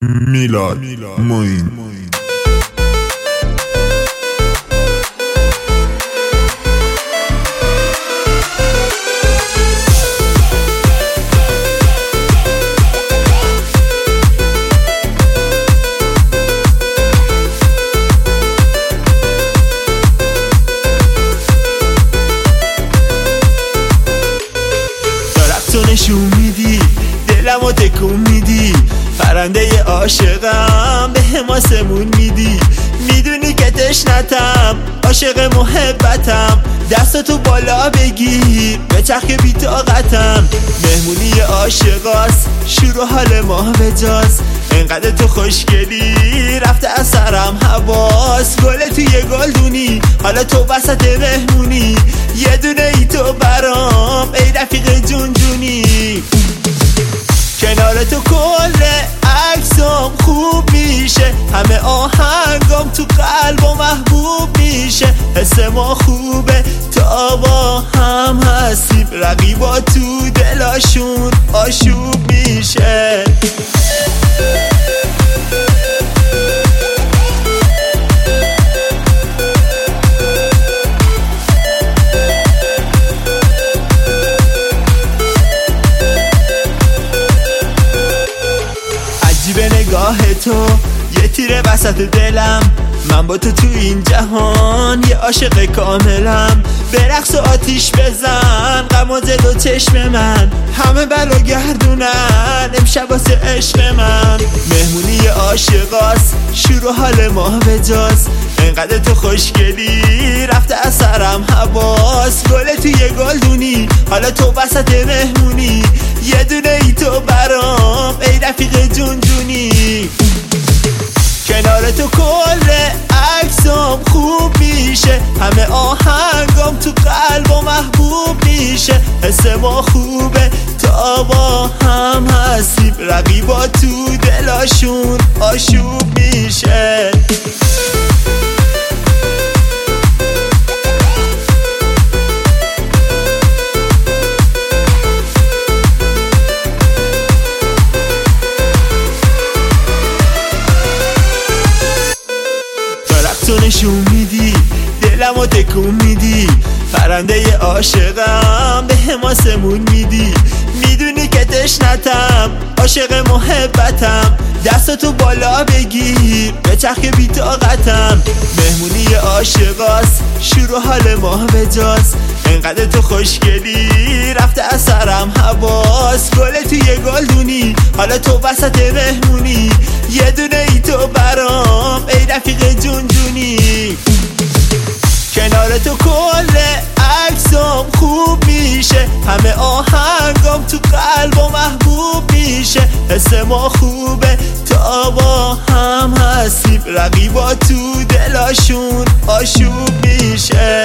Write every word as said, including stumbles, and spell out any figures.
میلاد معین. تو نشون میدی دلمو تکون میدی، پرنده عاشقم به حماسمون میدی. میدونی که تشنتم عاشق محبتم، دستاتو بالا بگیر به چرخ بی طاقتم. مهمونی عاشقاست شروع حال ما بجاست، انقدر تو خوشگلی رفته از سرم حواس. گل توی گلدونی حالا تو وسط مهمونی، یه دونه ای تو برام ای رفیق جون جونی. کنار تو کل عکسام خوب میشه، همه آهنگام تو قلب و محبوب میشه. حس ما خوبه تا با هم هستیم، رقیبا تو دلاشون آشوب میشه. عجیبه نگاه تو یه تیره وسط دلم، من با تو تو این جهان یه عاشق کاملم. به رقص و آتیش بزن غم و دل و چشم من، همه بلا گردونن امشب واسه عشق من. مهمونی عاشقاست شروع حال ما بجاست، انقدر تو خوشگلی رفته از سرم حواس. گل توی گلدونی حالا تو وسط مهمونی، یه دونه ای تو برام ای رفیق جون جونی. کنار تو کل عکسام خوب میشه، همه آهنگام تو قلب و محبوب میشه. حس ما خوبه تا با هم هستیم، رقیبا تو دلاشون آشوب میشه. تو نشون میدی دلمو تکون میدی، پرنده عاشقم به حماسمون میدی. میدونی که تشنتم عاشق محبتم، دستاتو بالا بگیر به چرخ بی طاقتم. مهمونی عاشقاست شروع حال ما بجاست، انقدر تو خوشگلی رفته از سرم حواس. گل توی گلدونی حالا تو وسط مهمونی، یه دونه ای تو برام ای رفیق جون جونی. کنار تو کل عکسام خوب میشه، همه آهنگام تو قلب و محبوب میشه. حس ما خوبه تا با هم هستیم، رقیبا تو دلاشون آشوب میشه.